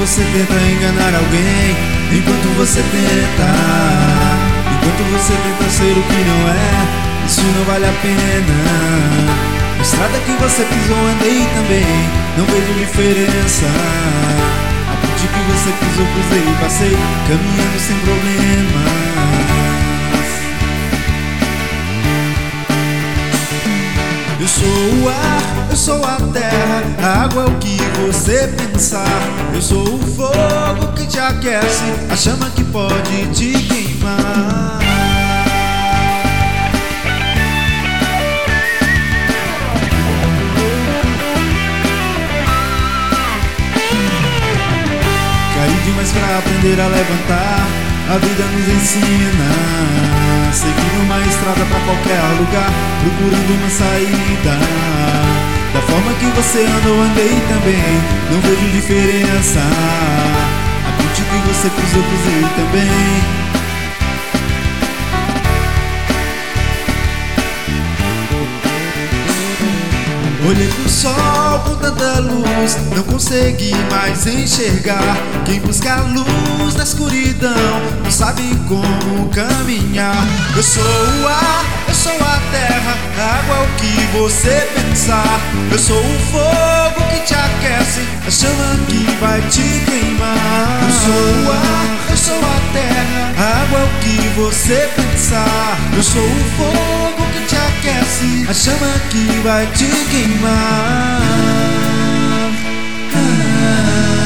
você tenta enganar alguém, enquanto você tenta ser o que não é, isso não vale a pena. A estrada que você pisou andei também, não vejo diferença. A ponte que você pisou cruzei e passei, caminhando sem problemas. Eu sou o ar, eu sou a terra, a água é o que você pensar. Eu sou o fogo que te aquece, a chama que pode te queimar. Caí demais pra aprender a levantar, a vida nos ensina. Seguir uma estrada pra qualquer lugar, procurando uma saída. Da forma que você anda eu andei também, não vejo diferença. A ponte que você cruzou, cruzei também. Olhei pro sol com tanta luz, não consegui mais enxergar. Quem busca a luz na escuridão não sabe como caminhar. Eu sou o ar, eu sou a terra, a água é o que você pensar. Eu sou o fogo que te aquece, a chama que vai te queimar. Eu sou o ar, eu sou a terra, a água é o que você pensar. Eu sou o fogo que te aquece, a chama que vai te queimar.